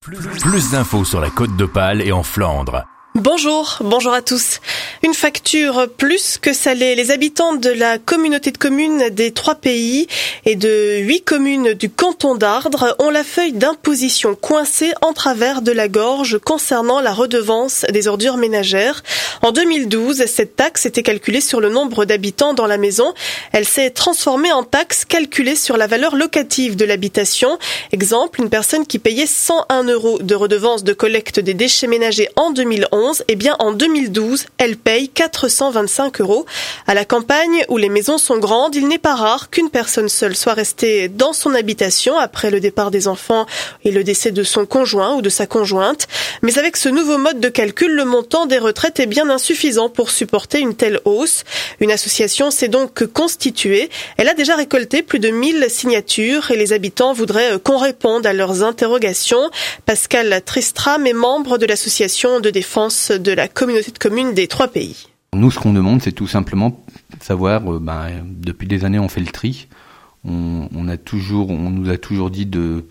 Plus d'infos sur la Côte d'Opale et en Flandre. Bonjour à tous. Une facture plus que salée. Les habitants de la communauté de communes des 3 pays et de 8 communes du canton d'Ardres ont la feuille d'imposition coincée en travers de la gorge concernant la redevance des ordures ménagères. En 2012, cette taxe était calculée sur le nombre d'habitants dans la maison. Elle s'est transformée en taxe calculée sur la valeur locative de l'habitation. Exemple, une personne qui payait 101 € de redevance de collecte des déchets ménagers en 2011, en 2012, elle paye 425 €. À la campagne, où les maisons sont grandes, il n'est pas rare qu'une personne seule soit restée dans son habitation après le départ des enfants et le décès de son conjoint ou de sa conjointe. Mais avec ce nouveau mode de calcul, le montant des retraites est bien insuffisant pour supporter une telle hausse. Une association s'est donc constituée. Elle a déjà récolté plus de 1000 signatures et les habitants voudraient qu'on réponde à leurs interrogations. Pascal Tristram est membre de l'association de défense de la communauté de communes des 3 pays. Nous, ce qu'on demande, c'est tout simplement savoir, depuis des années, on fait le tri. On nous a toujours dit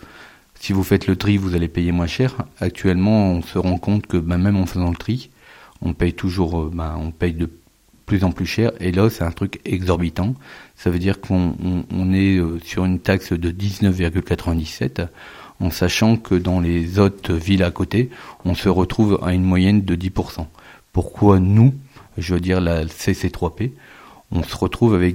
si vous faites le tri, vous allez payer moins cher. Actuellement, on se rend compte que même en faisant le tri, on paye de plus en plus cher. Et là, c'est un truc exorbitant. Ça veut dire qu'on est sur une taxe de 19,97 €. En sachant que dans les autres villes à côté, on se retrouve à une moyenne de 10%. Pourquoi nous, la CC3P, on se retrouve avec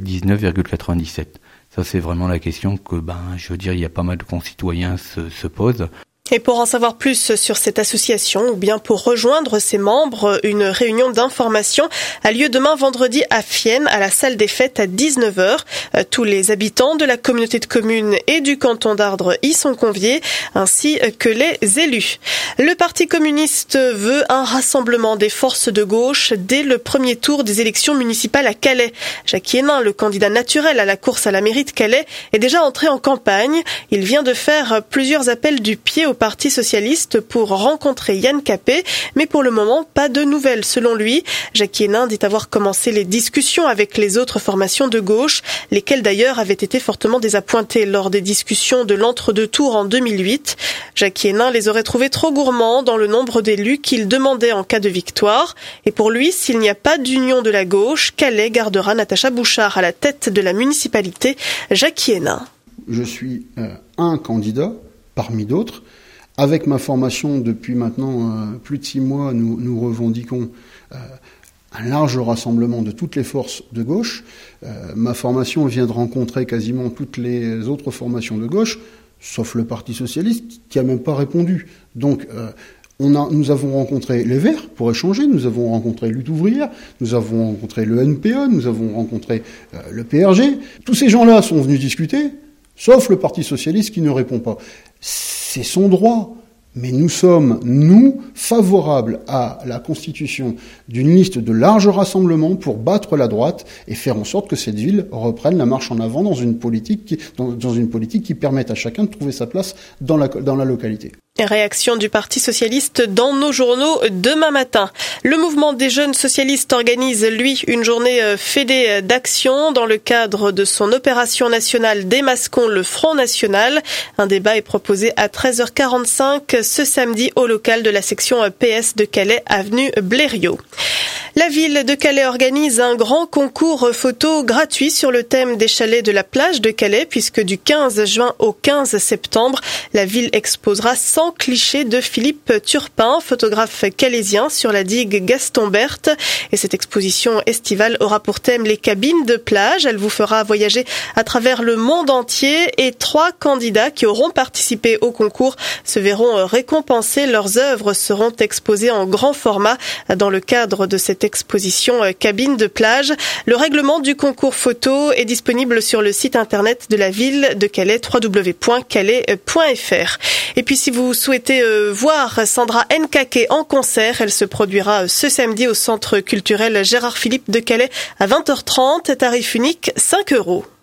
19,97 €? Ça, c'est vraiment la question que, il y a pas mal de concitoyens se posent. Et pour en savoir plus sur cette association ou bien pour rejoindre ses membres, une réunion d'information a lieu demain vendredi à Fienne, à la salle des fêtes à 19 h. Tous les habitants de la communauté de communes et du canton d'Ardres y sont conviés, ainsi que les élus. Le Parti communiste veut un rassemblement des forces de gauche dès le premier tour des élections municipales à Calais. Jacques Hénin, le candidat naturel à la course à la mairie de Calais, est déjà entré en campagne. Il vient de faire plusieurs appels du pied au Parti socialiste pour rencontrer Yann Capet, mais pour le moment, pas de nouvelles selon lui. Jacques Hénin dit avoir commencé les discussions avec les autres formations de gauche, lesquelles d'ailleurs avaient été fortement désappointées lors des discussions de l'entre-deux tours en 2008. Jacques Hénin les aurait trouvés trop gourmands dans le nombre d'élus qu'il demandait en cas de victoire. Et pour lui, s'il n'y a pas d'union de la gauche, Calais gardera Natacha Bouchard à la tête de la municipalité. Jacques Hénin. Je suis un candidat parmi d'autres. Avec ma formation depuis maintenant plus de 6 mois, nous revendiquons un large rassemblement de toutes les forces de gauche. Ma formation vient de rencontrer quasiment toutes les autres formations de gauche, sauf le Parti socialiste qui n'a même pas répondu. Donc nous avons rencontré les Verts pour échanger, nous avons rencontré Lutte ouvrière, nous avons rencontré le NPE, nous avons rencontré le PRG. Tous ces gens-là sont venus discuter, sauf le Parti socialiste qui ne répond pas. C'est son droit, mais nous sommes, favorables à la constitution d'une liste de large rassemblement pour battre la droite et faire en sorte que cette ville reprenne la marche en avant dans une politique qui permette à chacun de trouver sa place dans la localité. Réaction du Parti socialiste dans nos journaux demain matin. Le mouvement des jeunes socialistes organise, lui, une journée fédé d'action dans le cadre de son opération nationale Démasquons le Front National. Un débat est proposé à 13h45 ce samedi au local de la section PS de Calais, avenue Blériot. La ville de Calais organise un grand concours photo gratuit sur le thème des chalets de la plage de Calais, puisque du 15 juin au 15 septembre, la ville exposera 100 clichés de Philippe Turpin, photographe calaisien, sur la digue Gaston Berthe. Et cette exposition estivale aura pour thème les cabines de plage. Elle vous fera voyager à travers le monde entier et 3 candidats qui auront participé au concours se verront récompensés. Leurs œuvres seront exposées en grand format dans le cadre de cette exposition cabine de plage. Le règlement du concours photo est disponible sur le site internet de la ville de Calais, www.calais.fr. Et puis si vous souhaitez voir Sandra Nkake en concert, elle se produira ce samedi au centre culturel Gérard Philippe de Calais à 20h30, tarif unique 5 €.